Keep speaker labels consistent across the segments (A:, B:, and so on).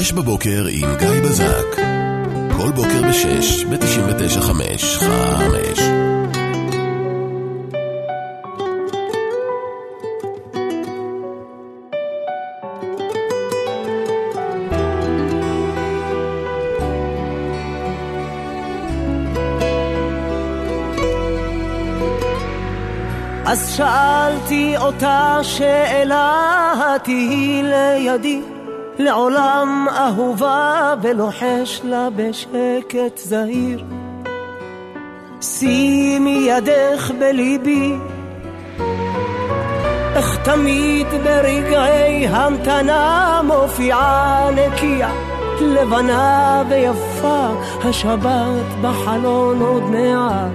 A: שש בבוקר עם גיא בזק. כל בוקר ב-6 ב-99.5.
B: אז שאלתי אותה שאלה, תהי לידי לעולם אהובה, ולוחש לה בשקט זהיר, שימי ידך בליבי, איך תמיד ברגעי המתנה מופיעה נקייה, לבנה ויפה, השבת בחלון עוד מעט.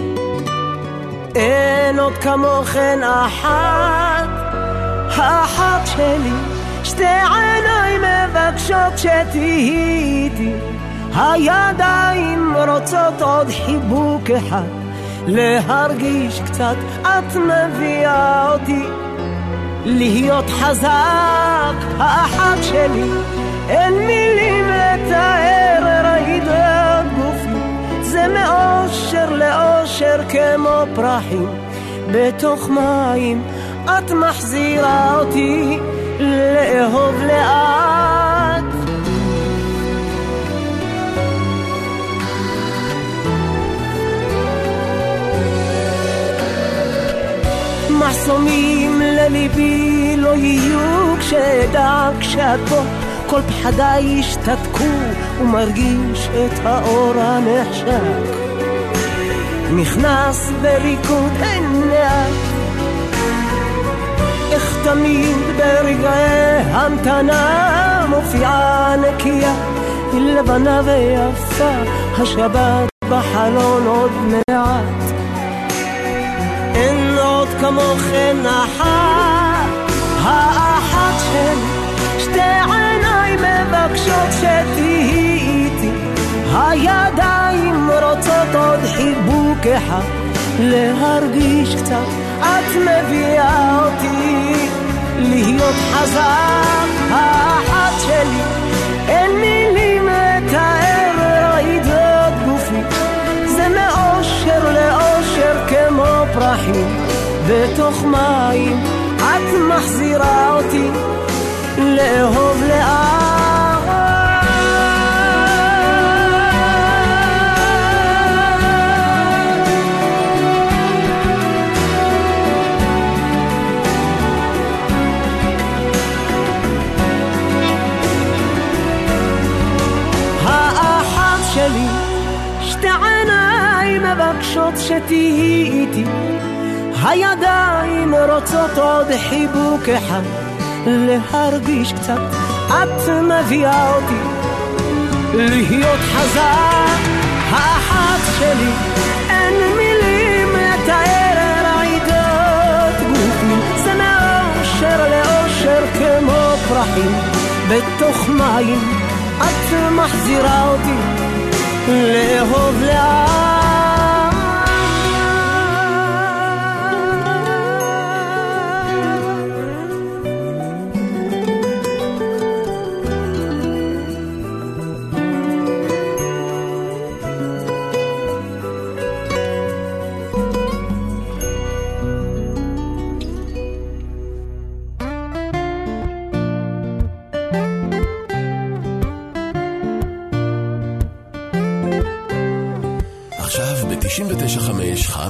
B: אין עוד כמוכן אחת, האחת שלי, שתי עיניים מבקשות שתהיי איתי, הידיים רוצות עוד חיבוק אחד, להרגיש קצת את מביאה אותי, להיות חזק, האחת שלי, אין מילים לתאר, ראית את גופי, זה מאושר לאושר כמו פרחים בתוך מים, את מחזירה אותי לאהוב לאט. מחסומים לליבי לא יהיו כשאדע כשאת פה, כל פחדיי ישתתקו ומרגיש את האור הנחשק, נכנס בריקוד עיניים, איך תמיד ברגעי המתנה מופיעה נקייה, לבנה ויפה, השבת בחלון עוד מעט. אין עוד כמוכן אחת, האחת שלי, שתי עיניים מבקשות שתהיי איתי, הידיים רוצות עוד חיבוק אחד, להרגיש קצת את מביאה אותי, להיות חזק, האחת שלי, אין מילים לתאר, ראית את גופי, זה מאושר לאושר כמו פרחים בתוך מים, את מחזירה אותי לאהוב לאט. האחת שלי, שתי עיניים מבקשות שתהיי איתי, הידיים רוצות עוד חיבוק אחד, להרגיש קצת את מביאה אותי, להיות חזק, האחת שלי, אין מילים לתאר, רעידות גופי, זה מאושר לאושר כמו פרחים בתוך מים, את מחזירה אותי לאהוב לאט.
A: עכשיו ב-99.5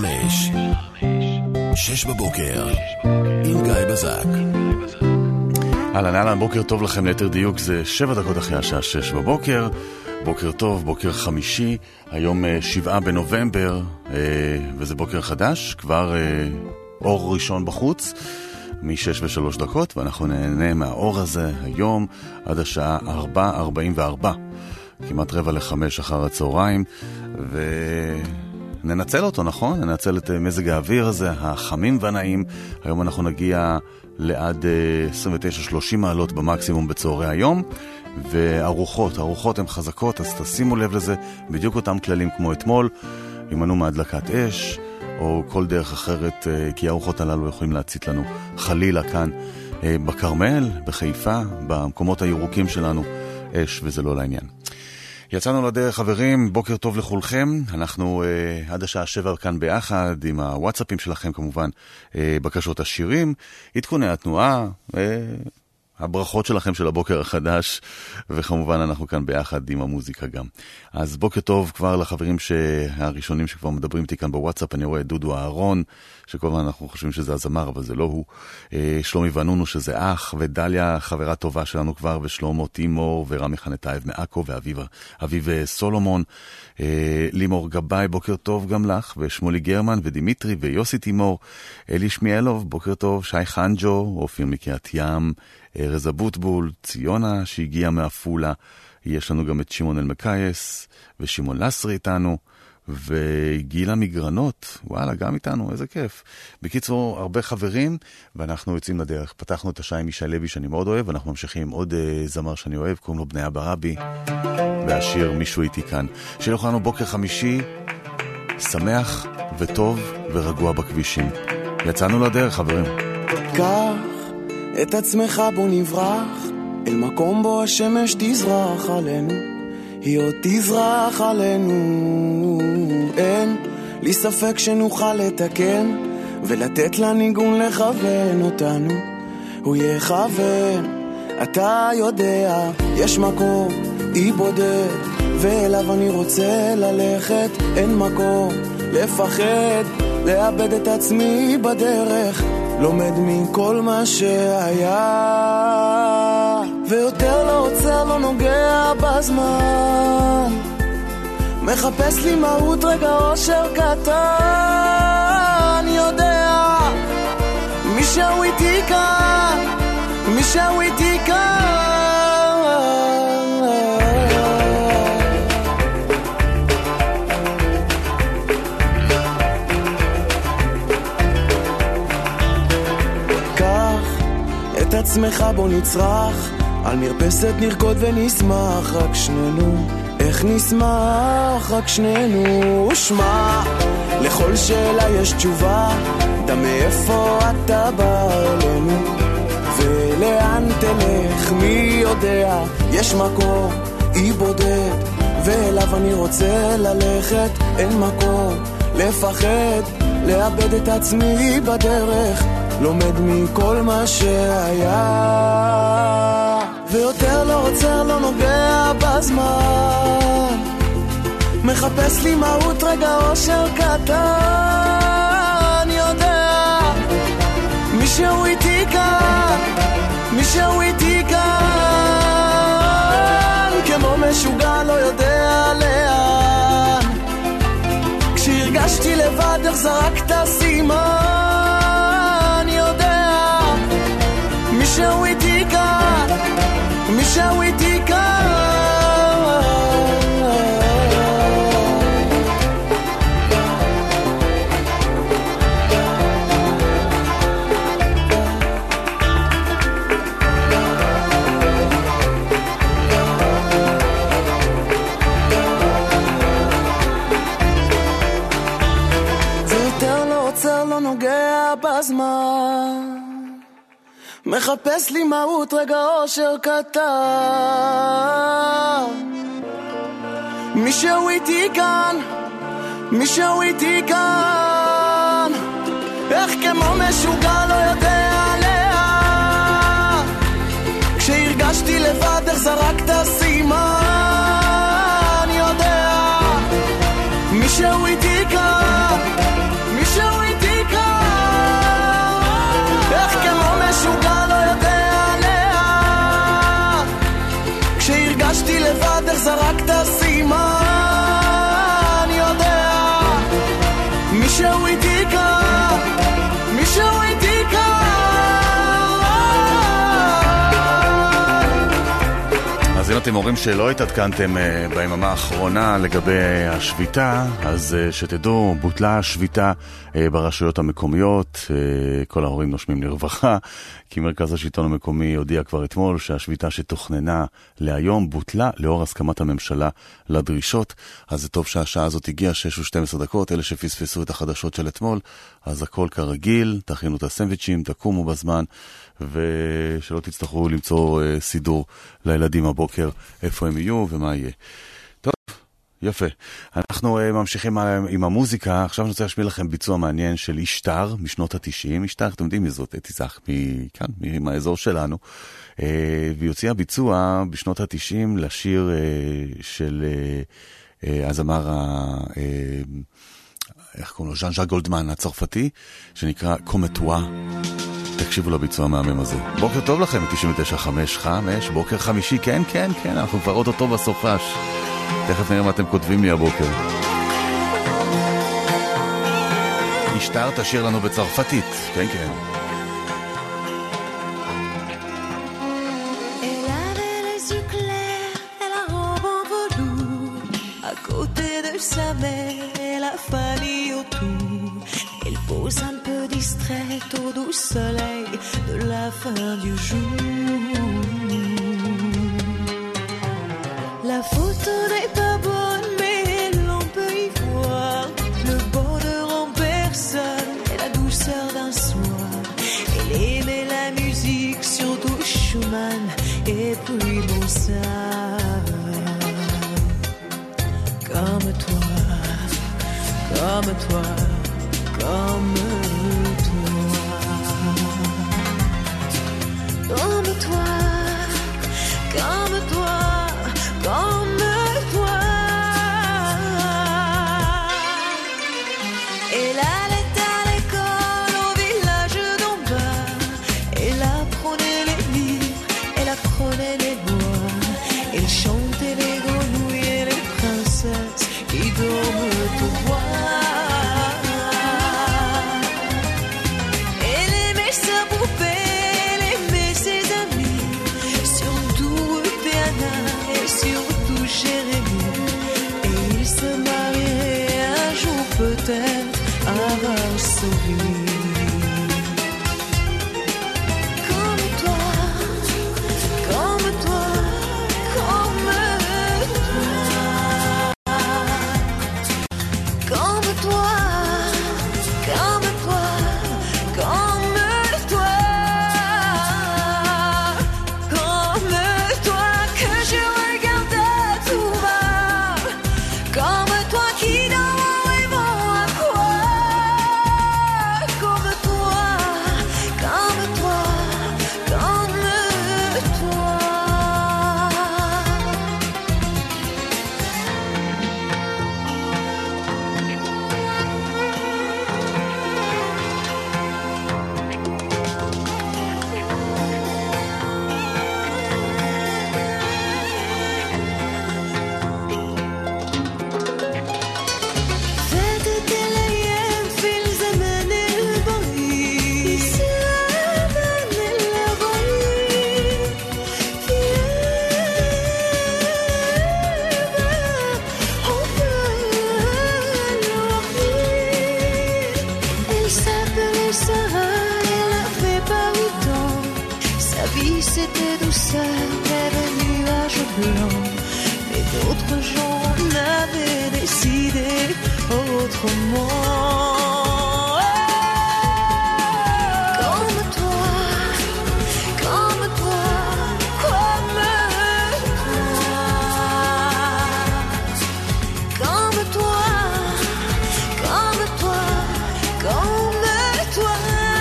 A: 6 בבוקר עם גיא בזק.
C: אהלן, בוקר טוב לכם, ליתר דיוק זה 7 דקות אחרי השעה 6 בבוקר. בוקר טוב, בוקר חמישי, היום 7 בנובמבר, וזה בוקר חדש, כבר אור ראשון בחוץ מ-6:03, ואנחנו נהנה מהאור הזה היום עד השעה 4:44, כמעט 4:45 אחר הצהריים, וננצל אותו, נכון? ננצל את מזג האוויר הזה, החמים והנעים. היום אנחנו נגיע לעד 29-30 מעלות במקסימום בצהרי היום, והרוחות הן חזקות, אז תשימו לב לזה, בדיוק אותם כללים כמו אתמול, ימנו מהדלקת אש או כל דרך אחרת, כי הרוחות הללו יכולים להצית לנו חלילה כאן בכרמל, בחיפה, במקומות הירוקים שלנו, אש וזה לא לעניין. יצאנו לדרך חברים, בוקר טוב לכולכם, אנחנו עד השעה 7 כאן ביחד עם הוואטסאפים שלכם כמובן, בקשות השירים, עדכוני התנועה, הברכות שלכם של הבוקר החדש, וכמובן אנחנו כאן ביחד עם המוזיקה גם. אז בוקר טוב כבר לחברים הראשונים שכבר מדברים איתי כאן בוואטסאפ, אני רואה דודו אהרון, שכל הזמן אנחנו חושבים שזה הזמר, אבל זה לא הוא. שלומי ונונו שזה אח, ודליה חברה טובה שלנו כבר, ושלומו תימור, ורמי חנטייב מאקו, ואביב סולומון. לימור גבאי, בוקר טוב גם לך, ושמולי גרמן, ודימיטרי, ויוסי תימור. אלי שמיאלוב, בוקר טוב, שי חנג'ו, אופיר מקריית ים, ארז אבוטבול, ציונה שהגיעה מאפולה, יש לנו גם את שמעון אלמקייס ושמעון לסרי איתנו, וגילה מגרנות, וואלה, גם איתנו, איזה כיף. בקיצור, הרבה חברים, ואנחנו יוצאים לדרך. פתחנו את השעה עם ישי לוי שאני מאוד אוהב, ואנחנו ממשיכים עם עוד זמר שאני אוהב, קוראים לו בני אברבי, והשיר מישהו איתי כאן. שיהיה לכנו בוקר חמישי, שמח וטוב ורגוע בכבישים. יצאנו לדרך, חברים.
D: קח את עצמך בו נברח, אל מקום בו השמש תזרח עלינו, היא עוד תזרח עלינו. אין לי ספק שנוכל לתקן ולתת לניגון לכוון אותנו, הוא יכוון. אתה יודע, יש מקום, אי בודד, ואליו אני רוצה ללכת. אין מקום לפחד, לאבד את עצמי בדרך, לומד מכל מה שהיה, ויותר לא עוצר, לא נוגע בזמן, מחפש לי מהות רגע אושר קטן. יודע מישהו איתי כאן, מישהו איתי כאן. קח את עצמך בו נצרח, על מרפסת נרקוד ונשמח רק שנינו. איך נשמח רק שנינו. ושמע, לכל שאלה יש תשובה, אתה מאיפה אתה בא אלינו ולאן תלך מי יודע. יש מקום, אי בודד, ואליו אני רוצה ללכת. אין מקום לפחד, לאבד את עצמי בדרך, לומד מכל מה שהיה, ויותר לא עוצר, לא נוגע בזמן, מחפש לי מהות רגע אושר קטן. יודע מישהו איתי כאן, מישהו איתי כאן, כמו משוגע לא יודע לאן. כשהרגשתי לבד איך זרקת סימן. יודע מישהו איתי כאן, מישהו איתי כאן. לא נוגע בזמן, מחפש לי מהות רגע אושר קטן. מישהו איתי כאן, מישהו איתי כאן, איך כמו משוגע לא יודע לאן. כשהרגשתי לבד איך זרקת סימן. יודע מישהו איתי כאן, מישהו איתי כאן, איך כמו משוגע לא יודע לאן. כשהרגשתי לבד איך זרקת סימן. יודע מישהו איתי כאן, מישהו איתי כאן.
C: אז אם אתם אומרים שלא התעדכנתם ביממה האחרונה לגבי השביתה, אז שתדעו, בוטלה השביתה ברשויות המקומיות, כל ההורים נושמים לרווחה, כי מרכז השלטון המקומי הודיע כבר אתמול שהשביתה שתוכננה להיום בוטלה לאור הסכמת הממשלה לדרישות. אז זה טוב שהשעה הזאת הגיעה, 6:12, אלה שפספסו את החדשות של אתמול, אז הכל כרגיל, תכינו את הסנדוויצ'ים, תקומו בזמן, ושלא תצטרכו למצוא סידור לילדים הבוקר, יותר איפה הם יהיו ומה יהיה. טוב, יפה. אנחנו ממשיכים עם המוזיקה. עכשיו אני רוצה להשמיע לכם ביצוע מעניין של אישטר משנות ה-90. אישטר, אתם יודעים מי זאת? תיזך מכאן, מהאזור שלנו. והיא הוציאה ביצוע בשנות ה-90 לשיר של הזמר איך קוראים לו? ז'אן גולדמן הצרפתי, שנקרא קומטואה. תקשיבו לביצוע המהמם הזה. בוקר טוב לכם, 99.5, בוקר חמישי, כן, כן, כן, אנחנו כבר אותו בסופש. תכף נראה מה אתם כותבים לי הבוקר. אישטר תשאיר לנו בצרפתית, כן, כן.
E: Sa mère et la famille autour. Elle pose un peu distraite au doux soleil de la fin du jour. La photo n'est pas bonne, mais l'on peut y voir le bonheur en personne et la douceur d'un soir. Elle aimait la musique, surtout Schumann et puis Mozart. Comme toi, comme toi, comme toi, comme toi, comme toi, comme toi. Elle allait à l'école au village d'en bas. Elle apprenait les livres, elle apprenait les bois. Elle chantait les grenouilles et les princesses qui dorment au bois. Elle aimait sa poupée, elle aimait ses amis, surtout Piana et surtout Jérémie. Et ils se marieraient un jour peut-être à Varsovie. Comme toi, comme toi, comme comme toi, comme toi, comme toi, comme toi que je regarde à tout bas, comme toi qui dort en rêvant à quoi, comme toi, comme toi, comme toi. Elle s'appelait Sarah, elle avait pas autant. Sa vie c'était douceur, rêve nuages blancs. Mais d'autres gens n'avaient décidé autrement. Comme toi, comme toi, comme toi, comme toi, comme toi, comme toi,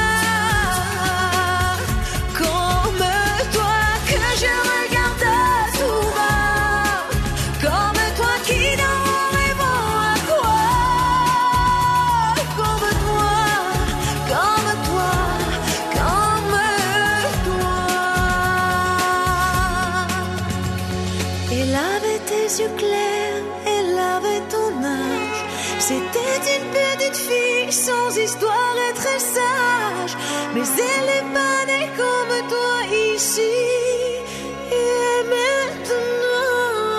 E: comme toi que je regarde à tout bas, comme toi qui dort en rêvant à quoi, comme toi, comme toi, comme toi. Elle avait tes yeux clairs, elle avait ton âge. C'était une petite fille sans histoire et très sage. Mais elle est pas née comme toi ici et maintenant.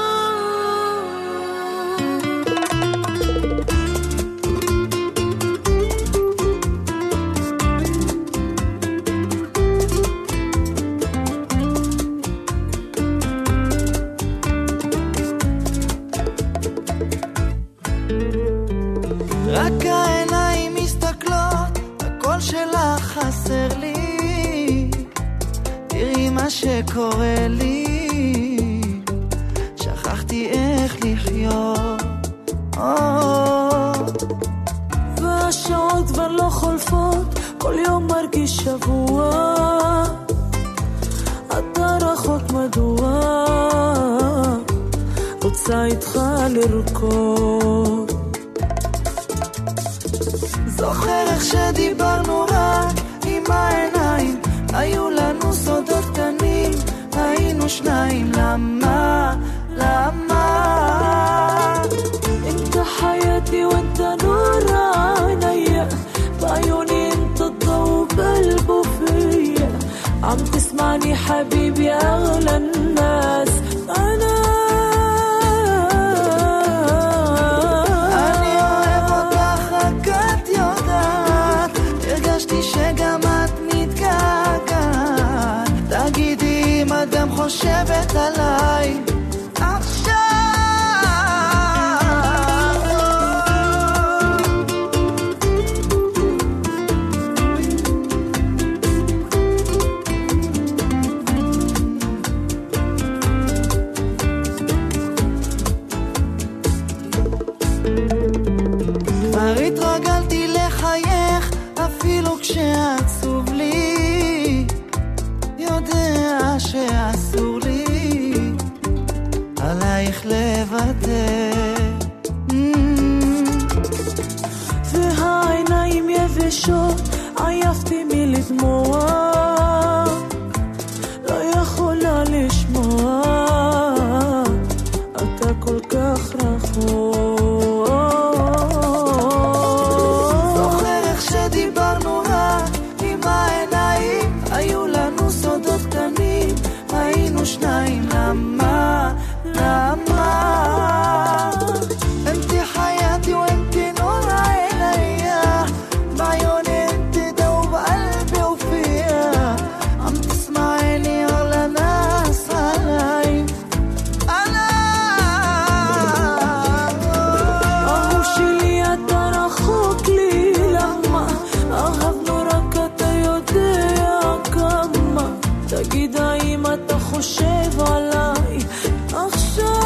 D: רק העיניים מסתכלות, הקול שלך חסר לי. תראי מה שקורה לי.
E: לא חולפות, כל יום מרגיש שבוע, אתה רחוק מדוע, רוצה איתך לרקוד.
D: זוכר איך שדיברנו רק עם העיניים, היו לנו סודות קטנים, היינו שניים, لما
E: انت حياتي وانت نور عينيا بعيوني انت الضوء بقلبه فيا عم تسمعني حبيبي اغلى الناس انا
D: אוהב אותך רק את יודעת, הרגשתי שגם את מתגעגעת, תגידי אם את גם חושבת עליי עכשיו. כבר התרגלתי לחייך אפילו כשעצוב לי, יודע שאסור לי עלייך לוותר,
E: והעיניים יבשות עייפתי מלדמוע, לא יכולה לשמוע, אתה כל כך רחוק.
D: זוכר איך שדיברנו רק עם העיניים, היו לנו סודות קטנים, היינו שניים, למה انت حياتي وانت نور عينيا بعيوني انت دوب قلبي وفيا عم تسمعيني اغلى ناس علي انا
E: اهو شلي אתה רחוק לי למה אהבנו רק אתה יודע כמה, תגיד האם אתה חושב עליי עכשיו.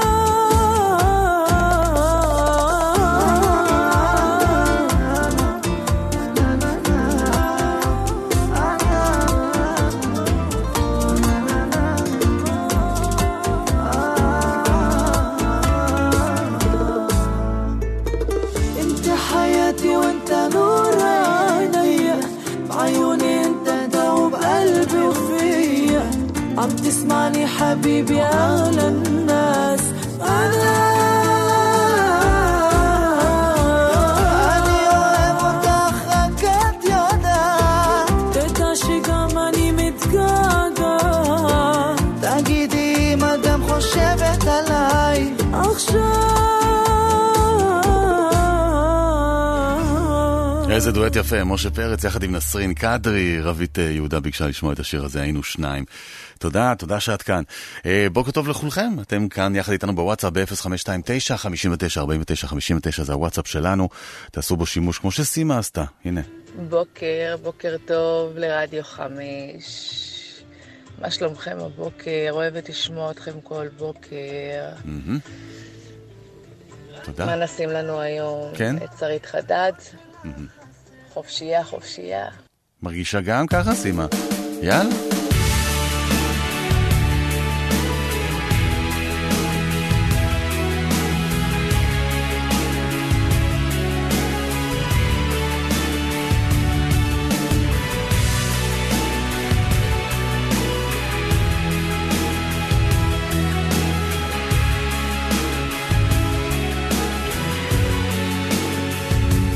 D: انت حياتي وانت نور عينيا بعيوني انت دوب قلبي وفيا
E: عم تسمعني حبيبي أغلى الناس أنا
D: אוהב אותך רק את יודעת,
E: תדע שגם אני מתגעגעת,
D: תגידי אם את גם חושבת עליי
E: עכשיו.
C: איזה דואט יפה, משה פרץ יחד עם נסרין קדרי. רבית יהודה ביקשה לשמוע את השיר הזה, היינו שניים. תודה, תודה שאת כאן. בוקר טוב לכולכם, אתם כאן יחד איתנו בוואטסאפ ב-052-959-5959, זה הוואטסאפ שלנו, תעשו בו שימוש כמו שסימה עשתה, הנה.
F: בוקר טוב לרדיו 5. מה שלומכם הבוקר? אוהבת לשמוע אתכם כל בוקר.
C: תודה.
F: מה נשים לנו היום?
C: כן?
F: את שרית חדד? חופשייה, חופשייה.
C: מרגישה גם ככה, סימה? יאללה.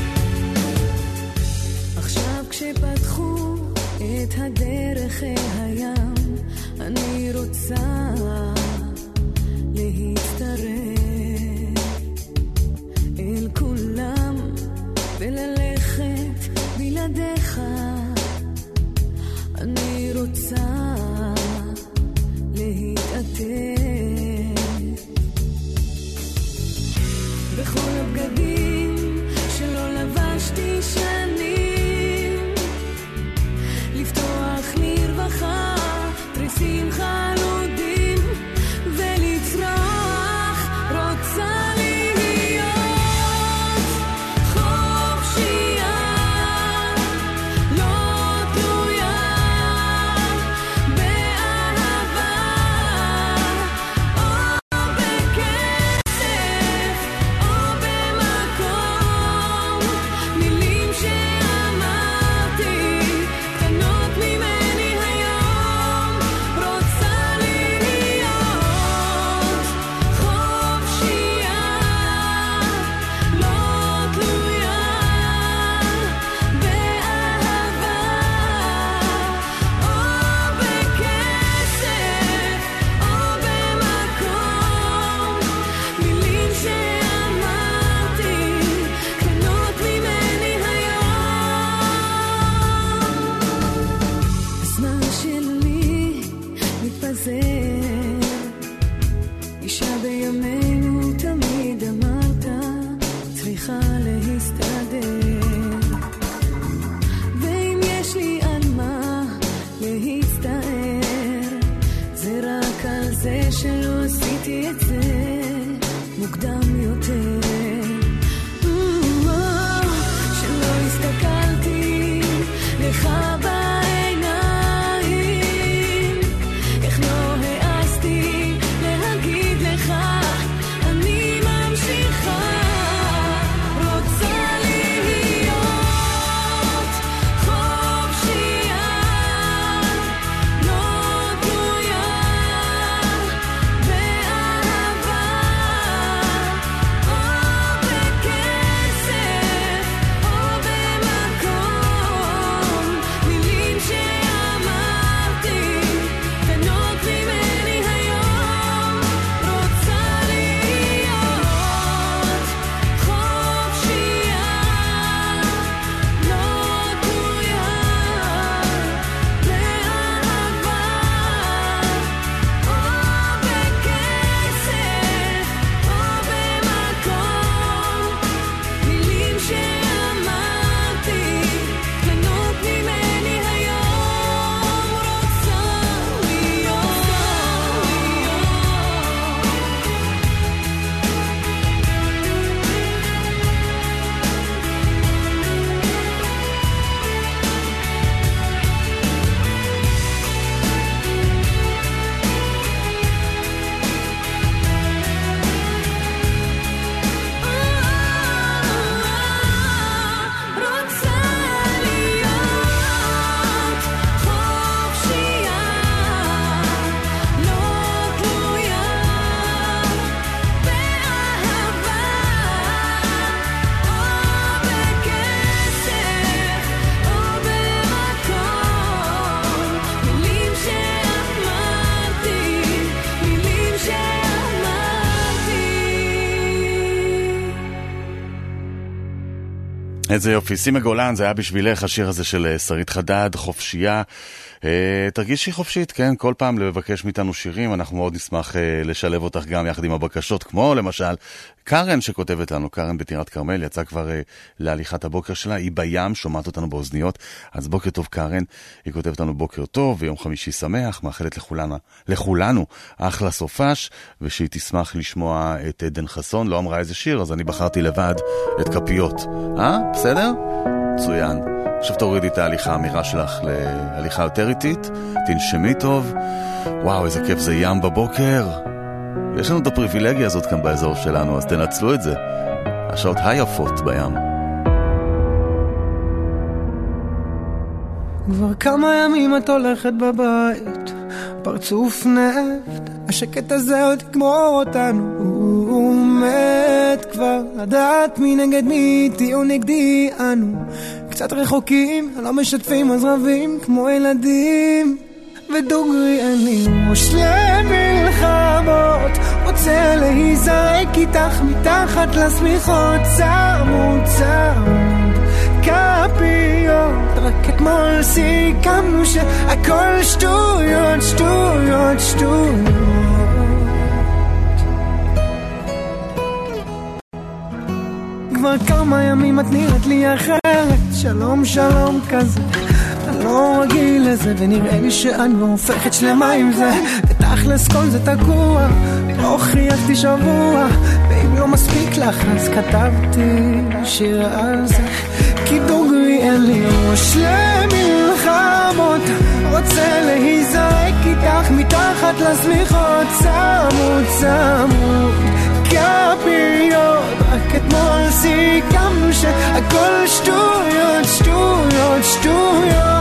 E: עכשיו כשפתחו את הדרך אל רוצה שלא עשיתי את זה מוקדם יותר, שלא הסתכלתי לך בעיניים, איך לא העזתי להגיד לך אני ממשיכה, רוצה להיות חופשייה, לא תלויה באהבה או בכסף או במקום, מילים שאמרתי קטנות ממני היום, רוצה להיות חופשייה, לא תלויה באהבה או בכסף או במקום, מילים שאמרתי קטנות ממני היום, רוצה להיות חופשייה, לא תלויה באהבה או בכסף או במקום, מילים שאמרתי, מילים שאמרתי.
C: איזה יופי, שימה גולן, זה היה בשבילך השיר הזה של שרית חדד, חופשייה. תרגישי חופשית, כן? כל פעם לבקש מאיתנו שירים, אנחנו מאוד נשמח לשלב אותך גם יחד עם הבקשות, כמו למשל קרן שכותבת לנו, קרן בטירת כרמל, יצא כבר להליכת הבוקר שלה, היא בים, שומעת אותנו באוזניות, אז בוקר טוב קרן, היא כותבת לנו בוקר טוב, ויום חמישי שמח, מאחלת לכולנו אחלה סופש, ושהיא תשמח לשמוע את עדן חסון, לא אמרה איזה שיר, אז אני בחרתי לבד את כפיות. בסדר? מצוין. עכשיו תורידי את ההליכה האמירה שלך להליכה יותר איטית, תנשמי טוב. וואו, איזה כיף זה ים בבוקר. יש לנו את הפריבילגיה הזאת כאן באזור שלנו, אז תנצלו את זה. השעות היפות בים.
B: כבר כמה ימים את הולכת בבית, פרצוף נפט, השקט הזה עוד יגמור אותנו. הוא מת כבר, לדעת מי נגד מי, תהיו נגדי אנו. קצת רחוקים, לא משתפים אז רבים כמו ילדים. ודוגרי אני ראש למלחמות, רוצה להיזרק איתך מתחת לשמיכות, צמוד צמוד כפיות, רק אתמול סיכמנו שהכל שטויות שטויות שטויות. כבר כמה ימים את נראית לי אחרת, שלום שלום כזה, אני לא רגיל לזה, ונראה לי שאני לא הופכת שלמה עם זה, ותכלס כל זה תקוע, לא חייכתי שבוע, ואם לא מספיק לך אז כתבתי שיר על זה, כי דוגרי אין לי ראש למלחמות, רוצה להיזרק איתך מתחת לשמיכות, צמוד צמוד כפיות, רק אתמול סיכמנו שהכל שטויות שטויות שטויות.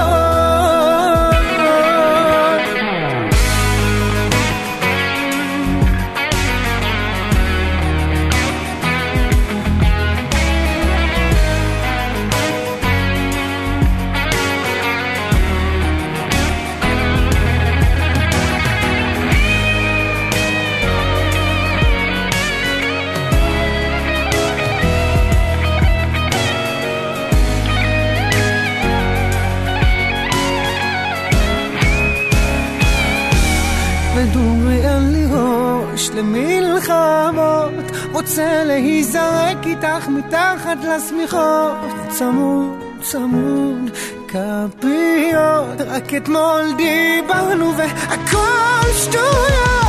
B: ודורי אין לי ראש למלחמות, רוצה להיזרק איתך מתחת לשמיכות, צמוד צמוד כפיות, רק אתמול דיברנו והכל שטויות.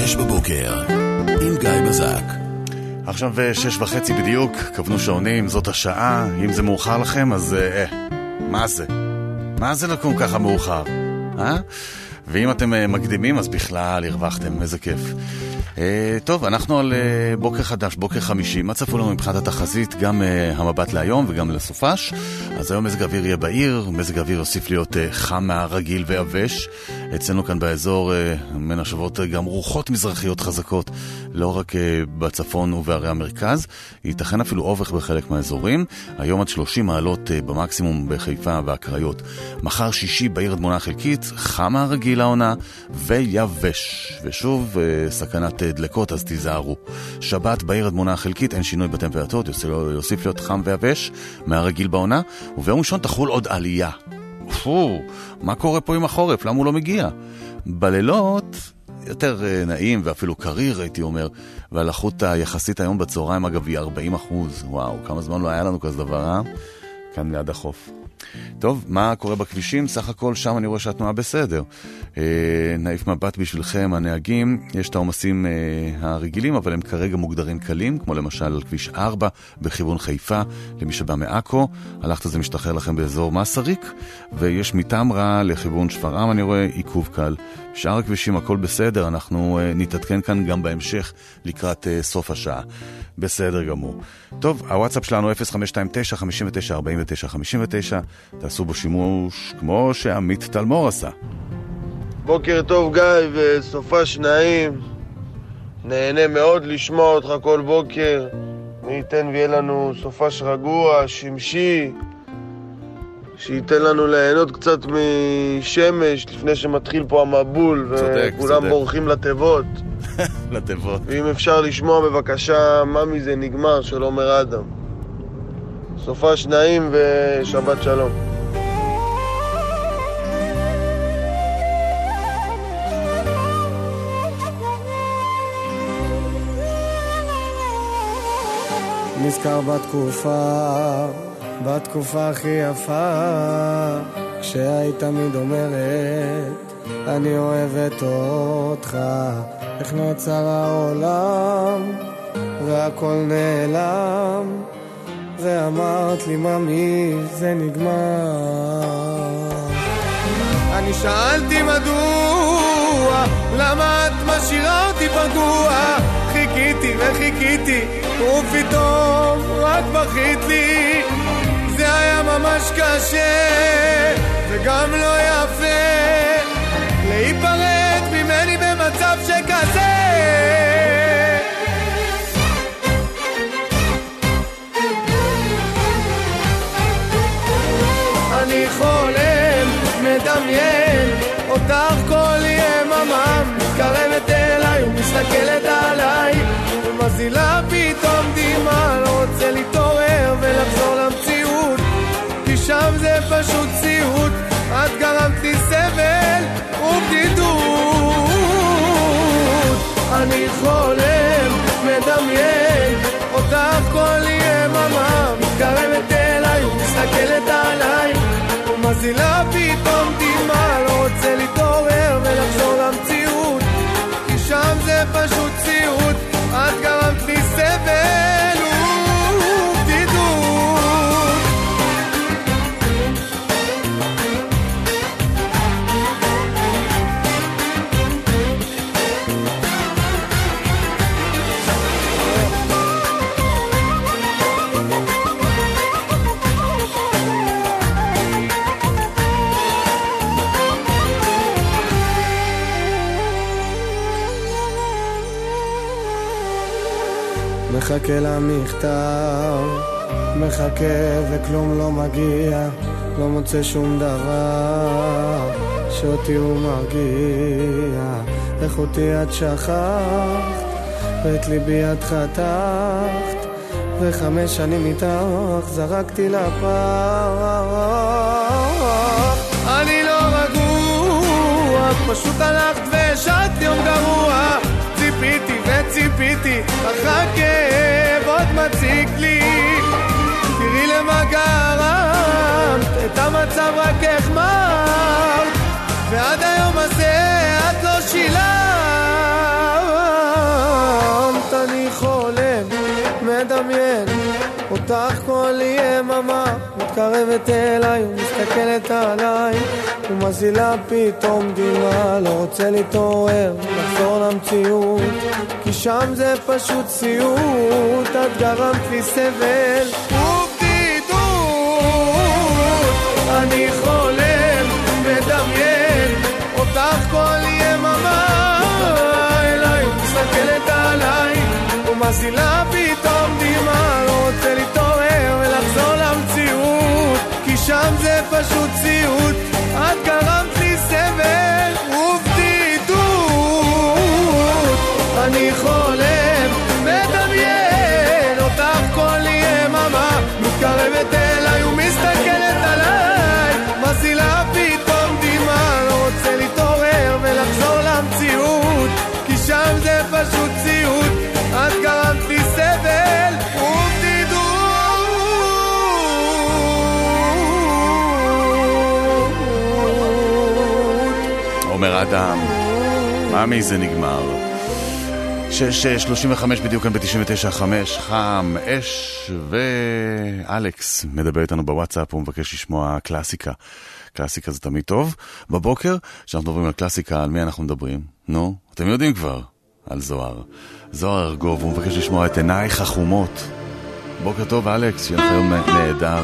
A: 6 בבוקר עם גיא בזק.
C: עכשיו 6:30 בדיוק, כוונו שעונים, זאת השעה. אם זה מאוחר לכם, אז מה זה? מה זה לקום ככה מאוחר? ואם אתם מקדימים, אז בכלל הרווחתם, איזה כיף. טוב, אנחנו על בוקר חדש, בוקר חמישי. מה צפו לנו מבחינת התחזית? גם המבט להיום וגם לסופש. אז היום מזג האוויר יהיה בעיר, מזג האוויר יוסיף להיות חם מהרגיל ויבש. אצלנו כאן באזור מנשבות גם רוחות מזרחיות חזקות, לא רק בצפון ובערי המרכז, ייתכן אפילו אובך בחלק מהאזורים. היום עד 30 מעלות במקסימום בחיפה והקריות. מחר שישי בעיר תמונה חלקית, חם מהרגיל העונה ויבש. ושוב סכנת דלקות, אז תיזהרו. שבת בעיר תמונה חלקית, אין שינוי בטמפרטורות, יוסיף להיות חם ויבש מהרגיל בעונה, וביום ראשון תחול עוד עלייה. מה קורה פה עם החורף? למה הוא לא מגיע? בלילות יותר נעים ואפילו קריר, הייתי אומר, והלחות היחסית היום בצהריים אגב היא 40%. וואו, כמה זמן לא היה לנו כזה דבר, כאן ליד החוף. טוב, מה קורה בכבישים? סך הכל שם אני רואה שהתנועה בסדר. נעיף מבט בשבילכם, הנהגים. יש את העומסים הרגילים, אבל הם כרגע מוגדרים קלים, כמו למשל על כביש 4 בכיוון חיפה, למי שבא מעכו. הלכת הזה משתחרר לכם באזור מסריק, ויש מתמרה לכיוון שפרעם, אני רואה עיכוב קל. שאר הכבישים הכל בסדר, אנחנו נתעדכן כאן גם בהמשך לקראת סוף השעה. בסדר גמור. טוב, הוואטסאפ שלנו 0529-59-49-59, תעשו בו שימוש כמו שעמית תלמור עשה.
G: בוקר טוב גיא וסופש נעים, נהנה מאוד לשמוע אותך כל בוקר. מי ייתן ויהיה לנו סופש רגוע, שמשי, שייתן לנו ליהנות קצת משמש לפני שמתחיל פה המבול וכולם בורחים לטבות.
C: לטבות.
G: ואם אפשר לשמוע בבקשה מה מזה נגמר של עומר אדם. סופש נעים ושבת שלום.
B: נזכר בתקופה הכי יפה, כשהיית תמיד אומרת אני אוהבת אותך. איך נעצר העולם והכל נעלם, ואמרת לי ממי זה נגמר. אני שאלתי מדוע, למה את משאירה אותי פגוע? חיכיתי וחיכיתי ופתאום רק בכית לי. זה היה ממש קשה וגם לא יפה להיפרד ממני במצב שכזה. אני חולם, מדמיין אותך כל יממה, מתקרבת אליי ומסתכלת עליי ומזילה פתאום דמעה. לא רוצה להתעורר ולחזור למציאות, כי שם זה פשוט סיוט. את גרמת לי סבל ובדידות. אני חולם, מדמיין אותך כל יממה, מתקרבת אליי ומסתכלת עליי ומזילה פתאום דמעה. לא רוצה להתעורר ולחזור למציאות, כי שם זה פשוט סיוט. את גרמת לי סבל ובדידות. מחכה למכתב, מחכה וכלום לא מגיע, לא מוצא שום דבר שאותי הוא מרגיע. איך אותי את שכחת ואת ליבי את חתכת, ו5 שנים איתך זרקתי לפח. אני לא רגוע, פשוט הלכת והשעת יום גרוע. ציפיתי וציפיתי, אך הכאב עוד מציק לי. תראי למה גרמת, את המצב רק החמרת, ועד היום הזה את לא שילמת. אותך כל יממה, מתקרבת אליי ומסתכלת עליי, ומזילה פתאום דמעה, לא רוצה להתעורר ולחזור למציאות, כי שם זה פשוט סיוט, את גרמת לי סבל ובדידות. אני חולם מדמיין אותך כל יממה, אליי מסתכלת עליי ומזילה פתאום דמעה, לא רוצה להתעורר ולחזור למציאות, כי שם זה פשוט סיוט, את גרמת לי סבל ובדידות. אני חולם מדמיין אותך כל יממה, מתקרבת אליי ומסתכלת עליי, מזילה פתאום דמעה, לא רוצה להתעורר ולחזור למציאות, כי שם זה פשוט סיוט, את גרמת לי סבל ובדידות.
C: אומר אדם, מאמי זה נגמר. 6:35 בדיוק כאן ב-99.5, חם, אש, ואלכס מדבר איתנו בוואטסאפ, הוא מבקש לשמוע קלאסיקה. קלאסיקה זה תמיד טוב. בבוקר, כשאנחנו מדברים על קלאסיקה, על מי אנחנו מדברים? נו, אתם יודעים כבר, על זוהר. זוהר ארגוב, הוא מבקש לשמוע את עינייך החומות. בוקר טוב אלכס, שיהיה לך יום נהדר.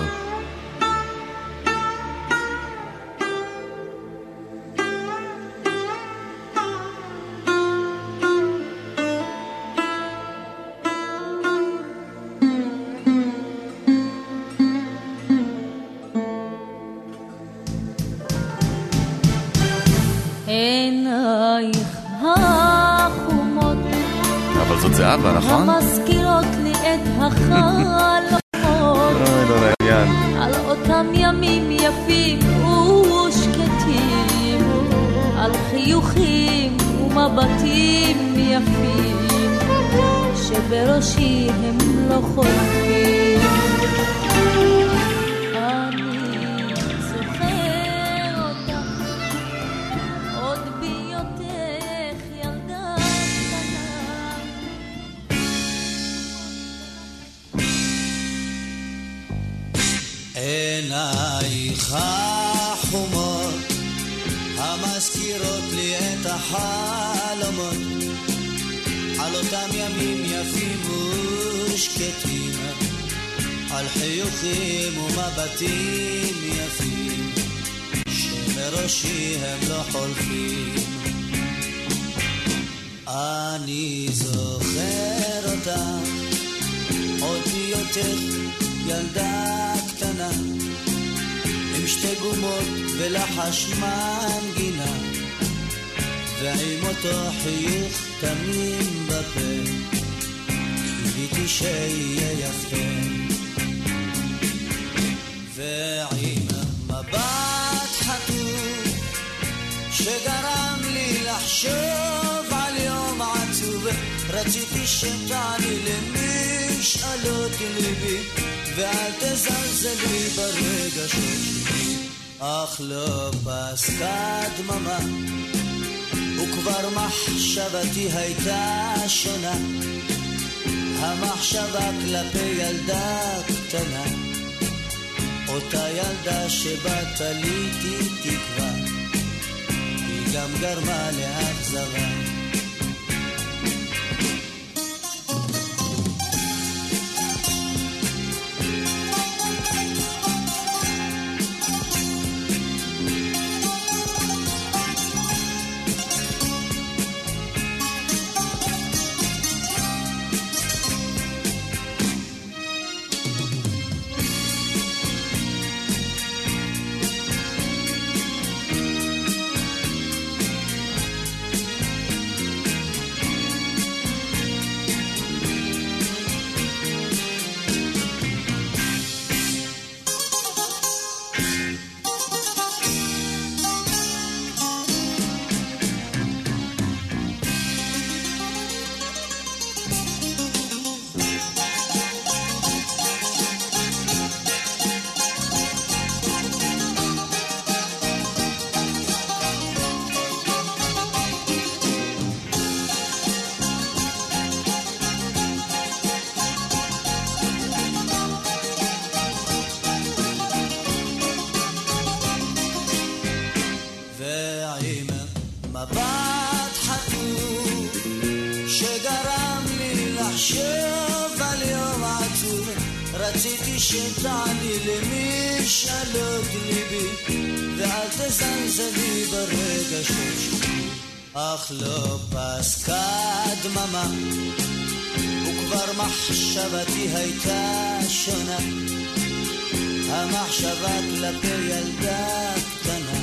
C: אבל זאת זה אבא, נכון?
H: המזכירות לי את החלומות
C: לא לעניין.
H: על אותם ימים יפים ושקטים, על חיוכים ומבטים יפים שבראשי הם לא חולפים. אני זוכר אותך עוד בהיותך ילדה קטנה.
I: עינייך החומות המזכירות לי את החלומות על אותם ימים יפים ושקטים, על חיוכים ומבטים יפים שמראשי הם לא חולפים. אני זוכר אותך עוד בהיותך ילדה קטנה, עם שתי גומות ולחש מנגינה, ועם אותו חיוך תמים בפה, קיוויתי שיהיה יפה. ועם מבט חטוף שגרם לי לחשוב על יום עצוב, רציתי שתעני למשאלות ליבי ואל תזלזלי ברגשות שלי. אך לא פסקה דממה וכבר מחשבתי הייתה שונה, המחשבה כלפי ילדה קטנה, אותה ילדה שבה תליתי תקווה, היא גם גרמה לאכזבה. חתום שגרם לי לחשוב על יום עצוב. רציתי שתעני למשאלות ליבי ואל תזלזלי ברגשות שלי. אך לא פסקה דממה וכבר מחשבתי הייתה שונה. המחשבה כלפי ילדה קטנה,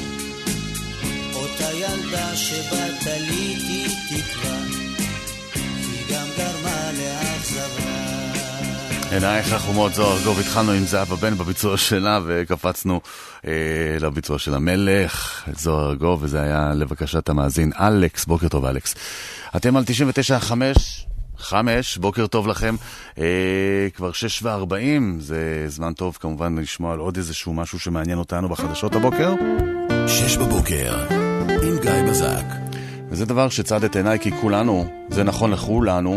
I: אותה ילדה שבה תליתי תקווה, היא גם גרמה לאכזבה.
C: עינייך החומות, זוהר ארגוב. התחלנו עם זהבה בן בביצוע שלה וקפצנו לביצוע של המלך זוהר ארגוב, וזה היה לבקשת המאזין אלכס. בוקר טוב אלכס, אתם על 99.5, בוקר טוב לכם. כבר 6:40, זה זמן טוב כמובן לשמוע על עוד איזשהו משהו שמעניין אותנו בחדשות הבוקר.
A: 6 בבוקר עם גיא בזק.
C: וזה דבר שצד את עיניי, כי כולנו, זה נכון לכולנו,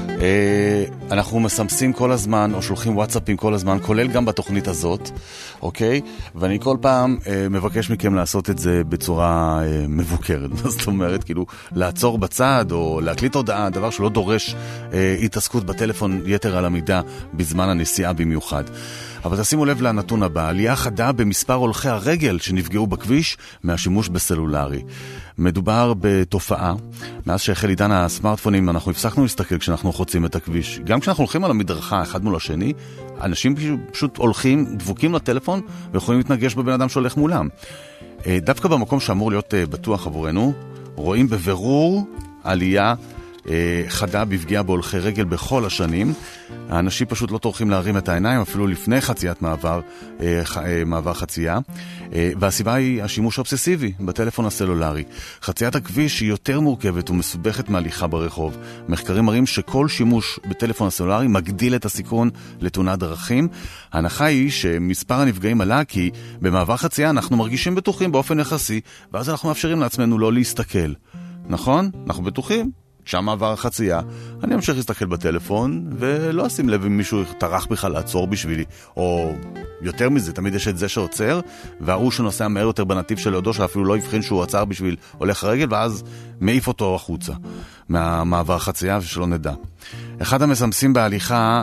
C: אנחנו מסמסים כל הזמן או שולחים וואטסאפים כל הזמן, כולל גם בתוכנית הזאת, אוקיי? ואני כל פעם מבקש מכם לעשות את זה בצורה מבוקרת. זאת אומרת, כאילו לעצור בצד או להקליט הודעה, דבר שלא דורש התעסקות בטלפון יתר על המידה בזמן הנסיעה במיוחד. אבל תשימו לב לנתון הבא, עלייה חדה במספר הולכי הרגל שנפגעו בכביש מהשימוש בסלולרי. מדובר בתופעה, מאז שהחל עידן הסמארטפונים אנחנו הפסקנו להסתכל כשאנחנו חוצים את הכביש. גם כשאנחנו הולכים על המדרכה אחד מול השני, אנשים פשוט הולכים, דבוקים לטלפון ויכולים להתנגש בבן אדם שהולך מולם. דווקא במקום שאמור להיות בטוח עבורנו, רואים בבירור עלייה חדה בפגיעה בהולכי רגל בכל השנים. האנשים פשוט לא טורחים להרים את העיניים אפילו לפני חציית מעבר חצייה, והסיבה היא השימוש האובססיבי בטלפון הסלולרי. חציית הכביש היא יותר מורכבת ומסובכת מהליכה ברחוב. מחקרים מראים שכל שימוש בטלפון הסלולרי מגדיל את הסיכון לתאונת דרכים. ההנחה היא שמספר הנפגעים עלה כי במעבר חצייה אנחנו מרגישים בטוחים באופן יחסי, ואז אנחנו מאפשרים לעצמנו לא להסתכל. נכון? אנחנו בטוחים. שם עבר החצייה, אני אמשיך להסתכל בטלפון ולא אשים לב אם מישהו טרח בכלל לעצור בשבילי, או יותר מזה, תמיד יש את זה שעוצר והוא שנוסע מהר יותר בנתיב של ידו שאפילו לא יבחין שהוא עצר בשביל הולך הרגל, ואז מעיף אותו החוצה מהמעבר חצייה ושלא נדע. אחד המסמסים בהליכה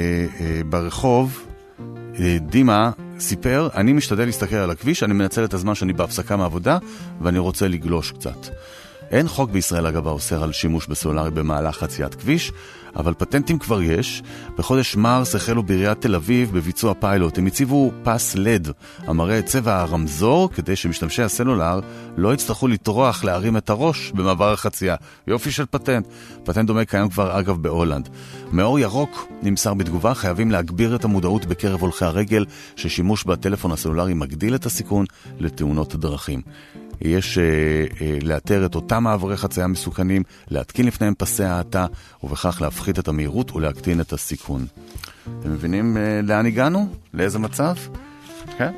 C: ברחוב, דימה, סיפר, אני משתדל להסתכל על הכביש, אני מנצל את הזמן שאני בהפסקה מעבודה ואני רוצה לגלוש קצת. אין חוק בישראל אגב האוסר על שימוש בסלולרי במהלך חציית כביש, אבל פטנטים כבר יש. בחודש מרס החלו בעיריית תל אביב בביצוע פיילוט. הם הציבו פס לד המראה את צבע הרמזור כדי שמשתמשי הסלולר לא יצטרכו לטרוח להרים את הראש במעבר החצייה. יופי של פטנט. פטנט דומה קיים כבר אגב בהולנד. מאור ירוק נמסר בתגובה, חייבים להגביר את המודעות בקרב הולכי הרגל ששימוש בטלפון הסלולרי מגדיל את הסיכון לתאונות דרכים. יש לאתר את אותם מעברי חצייה מסוכנים, להתקין לפניהם פסי האטה, ובכך להפחית את המהירות ולהקטין את הסיכון. אתם מבינים לאן הגענו? לאיזה מצב? כן?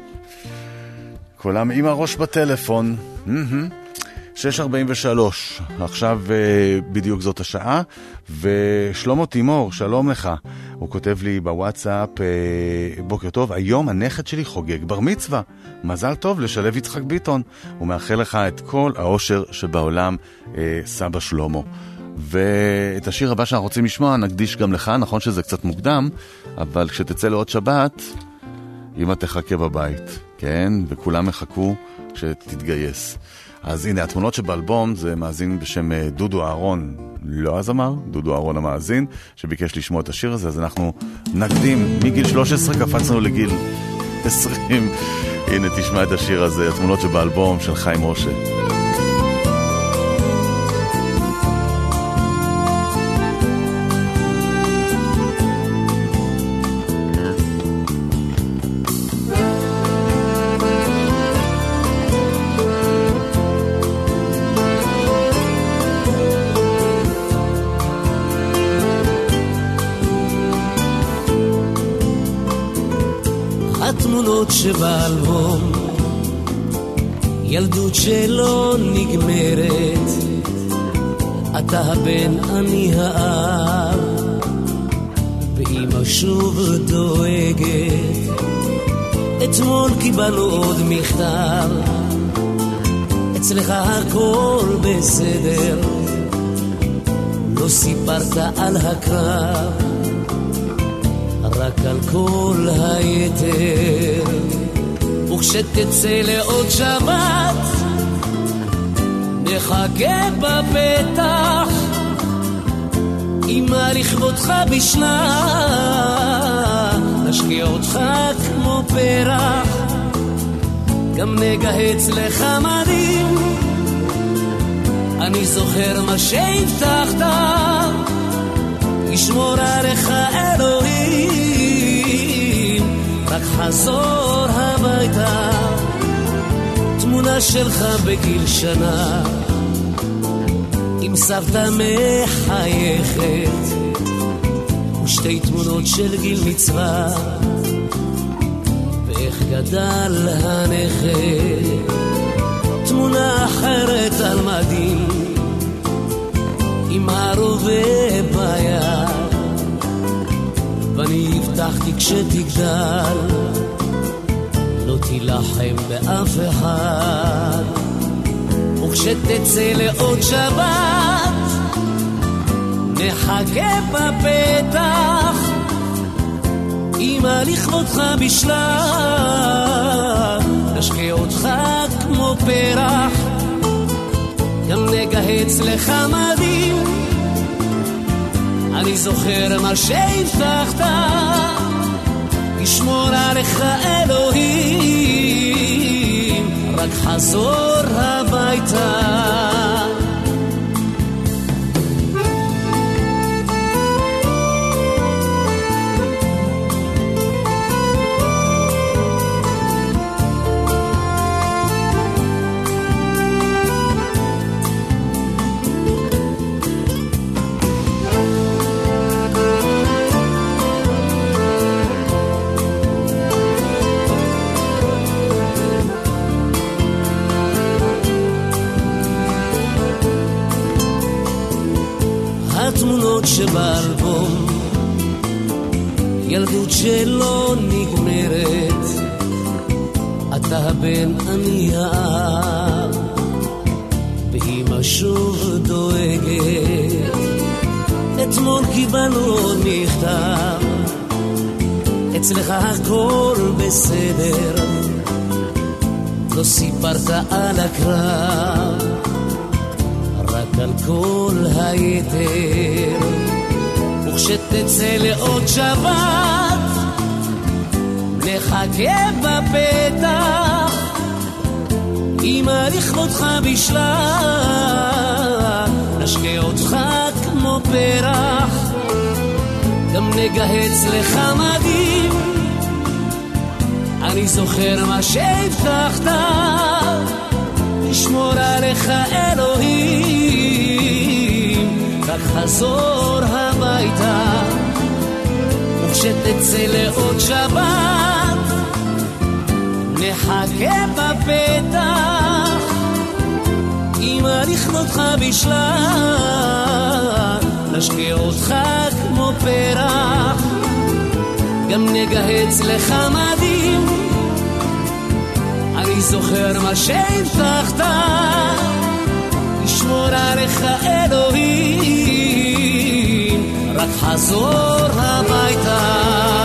C: כולם עם הראש בטלפון. 6:43, עכשיו בדיוק זאת השעה, ושלמה תימור, שלום לך. הוא כותב לי בוואטסאפ, בוקר טוב, היום הנכד שלי חוגג בר מצווה. מזל טוב לשלב יצחק ביטון. הוא מאחל לך את כל האושר שבעולם, סבא שלמה. ואת השיר הבא שאנחנו רוצים לשמוע נקדיש גם לך, נכון שזה קצת מוקדם, אבל כשתצא לעוד שבת, אמא תחכה בבית, כן? וכולם מחכו שתתגייס. אז הנה, התמונות שבאלבום זה מאזין בשם דודו אהרון, לא הזמר, דודו אהרון המאזין, שביקש לשמוע את השיר הזה, אז אנחנו נקדים, מגיל 13 קפצנו לגיל 20. הנה, תשמע את השיר הזה, התמונות שבאלבום של חיים משה.
J: התמונות שבאלבום, ילדות שלא נגמרת, אתה הבן אני האב, ואמא שוב דואגת. אתמול קיבלנו עוד מכתב, אצלך הכל בסדר, לא סיפרת על הקרב, רק על כל היתר. וכשתצא לעוד שבת נחכה בפתח, אמא לכבודך בשלה, נשקיע אותך כמו פרח, גם נגהץ לך מדים. אני זוכר מה שהבטחת, ישמור עליך אלוהים, רק חזור הביתה. תמונה שלך בגיל שנה עם סבתא מחייכת, ושתי תמונות של גיל מצווה, ואיך גדל הנכד. תמונה אחרת על מדים עם הרובה ביד, ואני הבטחתי כשתגדל לא תילחם באף אחד. וכשתצא לעוד שבת נחכה בפתח, אמא לכבודך בשלה, נשקה אותך כמו פרח, גם נגהץ לך מדים. אני זוכר מה שהבטחת, ישמור עליך אלוהים, רק חזור הביתה. התמונות שבאלבום, ילדות שלא נגמרת, אתה הבן אני האב, ואמא שוב דואגת. אתמול קיבלנו עוד מכתב, אצלך הכל בסדר, לא סיפרת על הקרב, רק על כל היתר. וכשתצא לעוד שבת נחכה בפתח, אמא לכבודך בשלה, נשקה אותך כמו פרח, גם נגהץ לך מדים. אני זוכר מה שהבטחת, ישמור עליך אלוהים, רק חזור הביתה. וכשתצא לעוד שבת נחכה בפתח, אמא לכבודך בשלה, נשקה אותך כמו פרח, גם נגהץ לך מדים. אני זוכר מה שהבטחת, ישמור עליך אלוהים, רק חזור הביתה.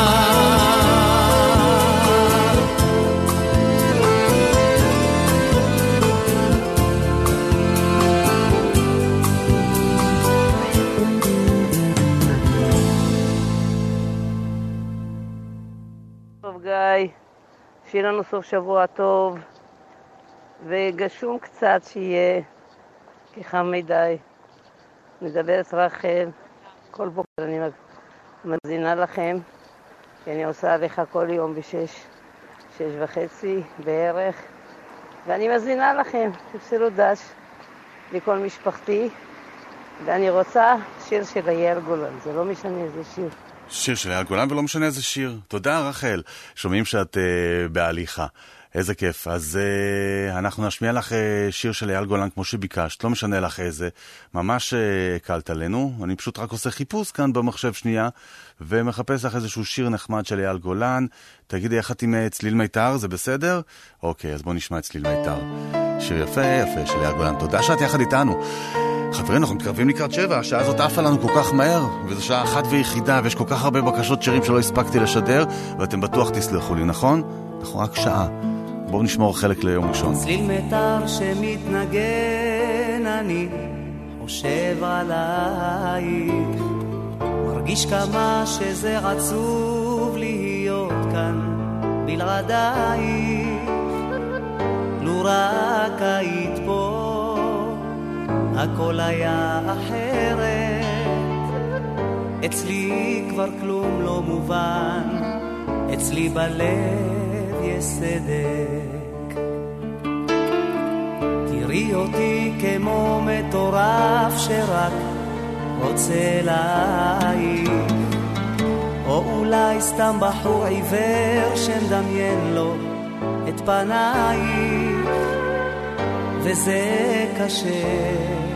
K: טוב גיא, שיהיה לנו סוף שבוע טוב וגשום קצת שיהיה, כי חם מדי. מדברת רחל, כל בוקר אני מזינה לכם, כי אני עושה עליך כל יום ב6:30 בערך, ואני מזינה לכם, תפסלו דש לכל משפחתי, ואני רוצה שיר של אייל גולן, זה לא משנה איזה שיר.
C: שיר של אייל גולן ולא משנה איזה שיר. תודה רחל, שומעים שאת בהליכה. איזה כיף. אז אנחנו נשמיע לך שיר של אייל גולן כמו שביקשת, לא משנה לך איזה, ממש קלת עלינו. אני פשוט רק עושה חיפוש כאן במחשב שנייה, ומחפש לך איזשהו שיר נחמד של אייל גולן. תגידי איך את עם צליל מיתר, זה בסדר? אוקיי, אז בוא נשמע את צליל מיתר. שיר יפה יפה של אייל גולן. תודה שאת יחד איתנו. חברים, אנחנו מתקרבים לקראת 7, השעה הזאת עפה לנו כל כך מהר, וזו שעה אחת ויחידה, ויש כל כך הרבה בקשות שירים שלא הספקתי לשדר, ואתם בטוח תסלחו לי, נכון? אנחנו רק שעה. בואו נשמור חלק ליום ראשון.
I: צליל מטר שמתנגן, אני חושב עלייך, מרגיש כמה שזה עצוב להיות כאן בלעדייך. לו רק היית פה, הכל היה אחרת. אצלי כבר כלום לא מובן, אצלי בלב יש סדק. תראי אותי כמו מטורף שרק רוצה להעיף, או אולי סתם בחור עיוור שמדמיין לו את פנייך. וזה קשה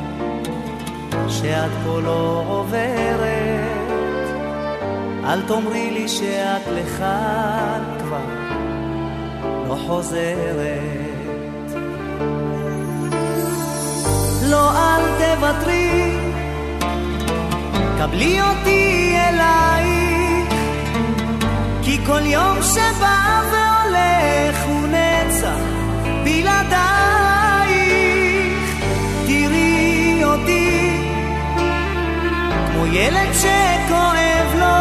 I: שאת פה לא עוברת, אל תאמרי לי שאת לכאן כבר לא חוזרת. לא, אל תוותרי, קבלי אותי אלייך, כי כל יום שבא והולך הוא נצח בלעדייך. תראי אותי כמו ילד שכואב לו,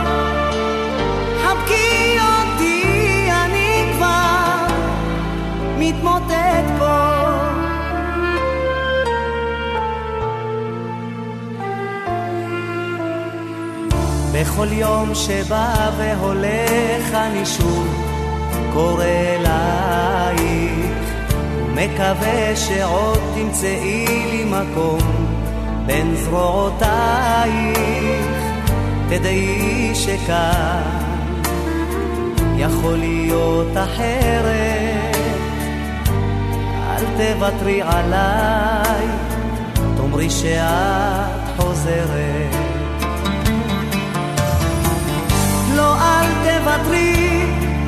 I: חבקי אותי, אני כבר מתמוטט פה. בכל יום שבא והולך אני שוב קורא אלייך, ומקווה שעוד תמצאי לי מקום בין זרועותייך. תדעי שכאן יכול להיות אחרת, אל תוותרי עליי, תאמרי שאת חוזרת. לא, אל תוותרי,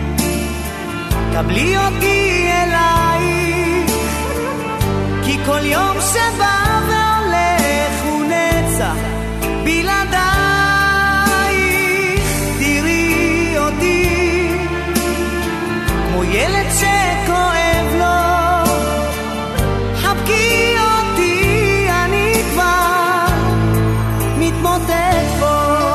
I: קבלי אותי אלייך, כי כל יום שבא והולך הוא נצח בלעדייך. תראי אותי כמו ילד שכואב לו, חבקי אותי, אני כבר מתמוטט פה.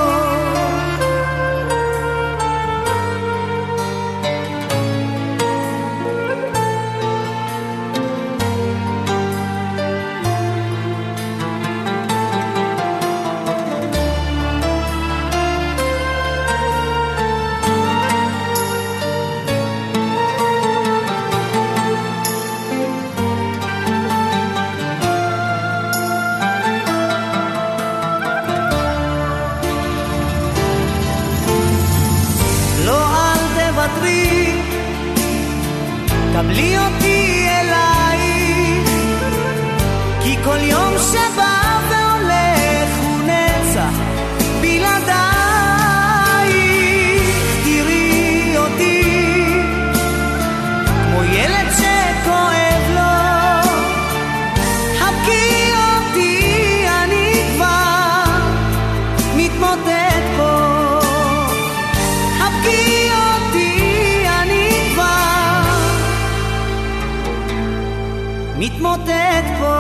I: קבלי אותי אלייך, כי כל יום שבא והולך הוא נצח בלעדייך. תראי אותי כמו ילד שכואב לו, חבקי אותי, אני כבר מתמוטט פה. חבקי אותי, אני כבר מתמוטט פה.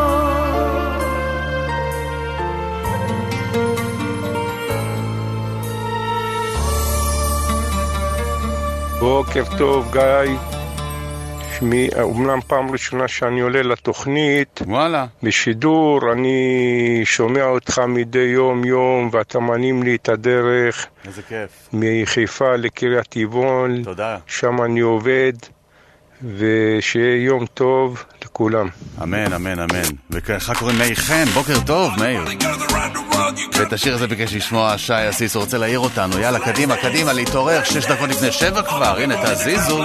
L: בוקר טוב גיא, שמי, אומנם פעם ראשונה שאני עולה לתוכנית,
C: וואלה,
L: בשידור, אני שומע אותך מדי יום ואתה מנים לי את הדרך.
C: איזה כיף.
L: מחיפה לקריית טבעון,
C: תודה.
L: שם אני עובד, ושיהיה יום טוב לכולם.
C: אמן, אמן, אמן. וכך קוראים מאיר חן, בוקר טוב מאיר. ואת השיר הזה ביקש לשמוע שי אסיס, הוא רוצה להעיר אותנו. יאללה, קדימה, קדימה, להתעורר, 6 דקות לפני 7 כבר, הנה תזיזו.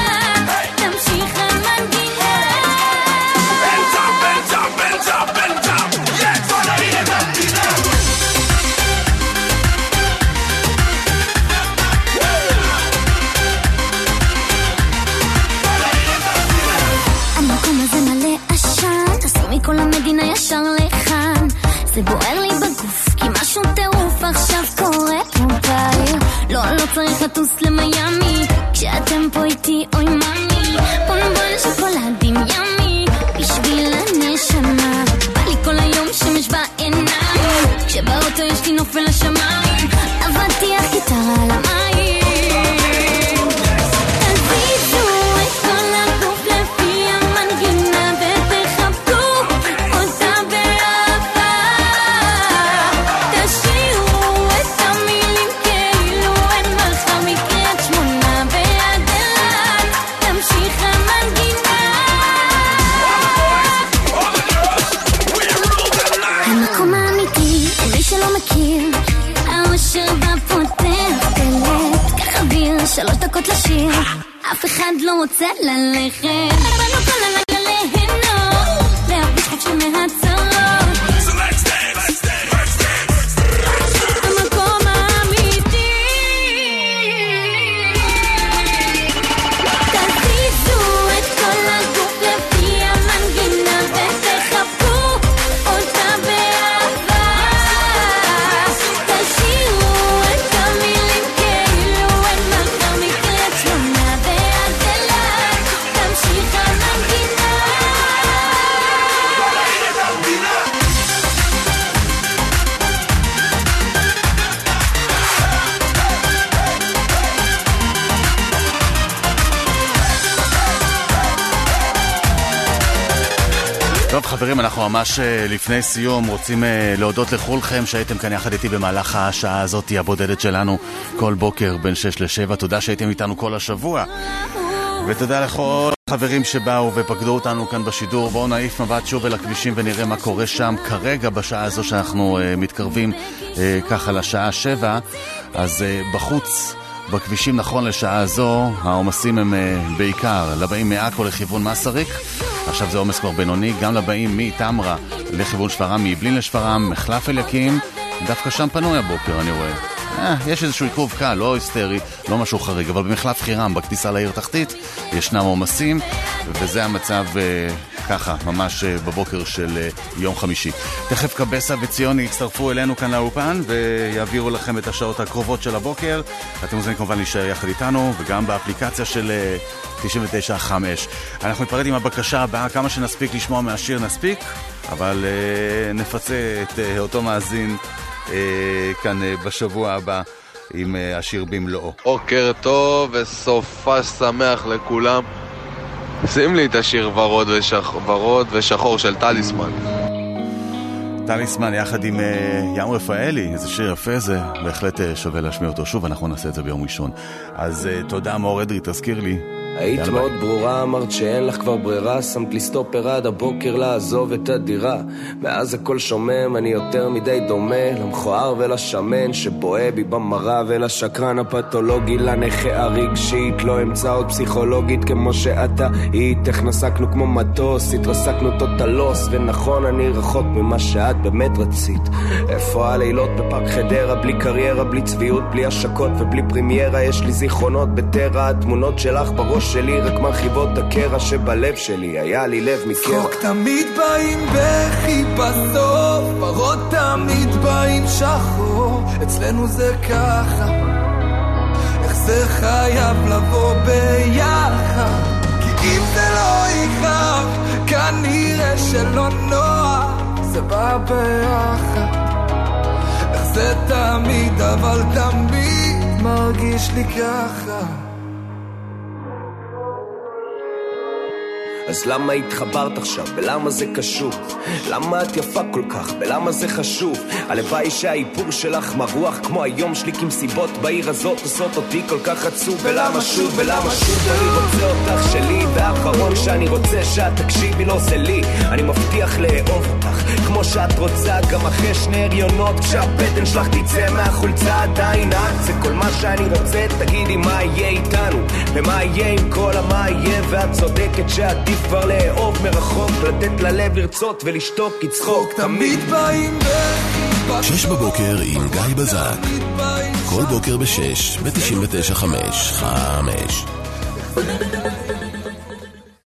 M: Bend up, זה בוער לי בגוף, כי משהו טירוף עכשיו קורה כמו בעיר. לא צריך לטוס למיאמי, כשאתם פה איתי אוי ממי. בונבון שוקולדים ימי, בשביל הנשמה. בא לי כל היום שמש בעיניים, כשבאוטו יש לי נופל לשמיים. עבדתי על גיטרה על המים. תזיזו את כל הגוף לפי המנגינה ותחבקו אותה באהבה. תשאירו את המילים כאילו אין מחר מקריית שמונה ועד אילת. תמשיך המנגינה. המקום האמיתי, מי שלא מכיר, האושר בפותח דלת, ככה אוויר, 3 דקות לשיר, אף אחד לא רוצה ללכת. באנו כל הלילה ליהנות, להרגיש חופשי מהצרות. המקום האמיתי. תזיזו את כל הגוף לפי המנגינה ותחבקו אותה באהבה. תשאירו את המילים כאילו אין מחר מקריית שמונה ועד אילת. תמשיך המנגינה.
C: טוב חברים, אנחנו ממש לפני סיום רוצים להודות לכולכם שהייתם כאן יחד איתי במהלך השעה הזאת הבודדת שלנו כל בוקר בין 6 ל-7. תודה שהייתם איתנו כל השבוע, ותודה לכל חברים שבאו ופקדו אותנו כאן בשידור. בואו נעיף מבט שוב אל הכבישים ונראה מה קורה שם כרגע בשעה הזו שאנחנו מתקרבים ככה לשעה 7. אז בחוץ בכבישים נכון לשעה זו העומסים הם בעיקר לבאים מעכו לכיוון מסריק. עכשיו זה עומס כבר בינוני, גם לבאים מתמרה לכיוון שפרעם, מבלין לשפרעם, מחלף אליקים, דווקא שם פנוי הבוקר אני רואה. יש איזשהו עיכוב קל, לא היסטרי, לא משהו חריג, אבל במחלף חירם, בכניסה לעיר תחתית, ישנם עומסים, וזה המצב ככה, ממש בבוקר של יום חמישי. תכף קבסה וציוני יצטרפו אלינו כאן לאופן, ויעבירו לכם את השעות הקרובות של הבוקר. אתם מוזמנים כמובן להישאר יחד איתנו, וגם באפליקציה של 99.5. אנחנו נפרד עם הבקשה הבאה, כמה שנספיק לשמוע מהשיר נספיק, אבל נפצה את אותו מאזין כאן בשבוע הבא עם השיר במלואו.
G: בוקר טוב וסופה שמח לכולם. שים לי את השיר ורוד ושחור של טליסמן.
C: טליסמן יחד עם ים רפאלי, איזה שיר יפה זה, בהחלט שווה להשמיע אותו שוב, אנחנו נעשה את זה ביום ראשון. אז תודה מאור אדרי, תזכיר לי.
J: היית מאוד ברורה, אמרת שאין לך כבר ברירה, שמת לי סטופר עד הבוקר לעזוב את הדירה. מאז הכל שומם, אני יותר מדי דומה למכוער ולשמן שבועה בי במראה, ולשקרן הפתולוגי, לנכה הרגשית. לא אמצא עוד פסיכולוגית כמו שאתה היית. איך נסקנו כמו מטוס, התרסקנו טוטלוס, ונכון אני רחוק ממה שאת באמת רצית. איפה הלילות בפארק חדרה, בלי קריירה, בלי צביעות, בלי השקות ובלי פרימיירה. יש לי זיכרונות בטרה, התמונות שלך בראש שלי רק מרחיבות הקרע שבלב שלי, היה לי לב מקרע.
B: צחוק תמיד באים בכי בסוף, ורוד תמיד באים שחור, אצלנו זה ככה, איך זה חייב לבוא ביחד, כי אם זה לא יכאב כנראה שלא נוח, זה בא ביחד, איך זה תמיד אבל תמיד מרגיש לי ככה.
J: אז למה התחברת עכשיו? ולמה זה קשור? למה את יפה כל כך? ולמה זה חשוב? הלוואי שהאיפור שלך מרוח כמו היום שלי, כי מסיבות בעיר הזאת עושות אותי כל כך עצוב. ולמה שוב? ולמה שוב? אני רוצה אותך שלי, והאחרון שאני רוצה שאת תקשיבי לו זה לי. אני מבטיח לאהוב אותך כמו שאת רוצה, גם אחרי 2 הריונות, כשהבטן שלך תצא מהחולצה עדיין את, זה כל מה שאני רוצה. תגידי מה יהיה איתנו ומה יהיה עם כל המה יהיה, ואת צודקת שעדיף כבר לאהוב מרחוק, לתת ללב לרצות ולשתוק, כי צחוק
B: תמיד באים בכי
A: 6 בבוקר עם גיא בזק, כל בוקר ב6 ב99.5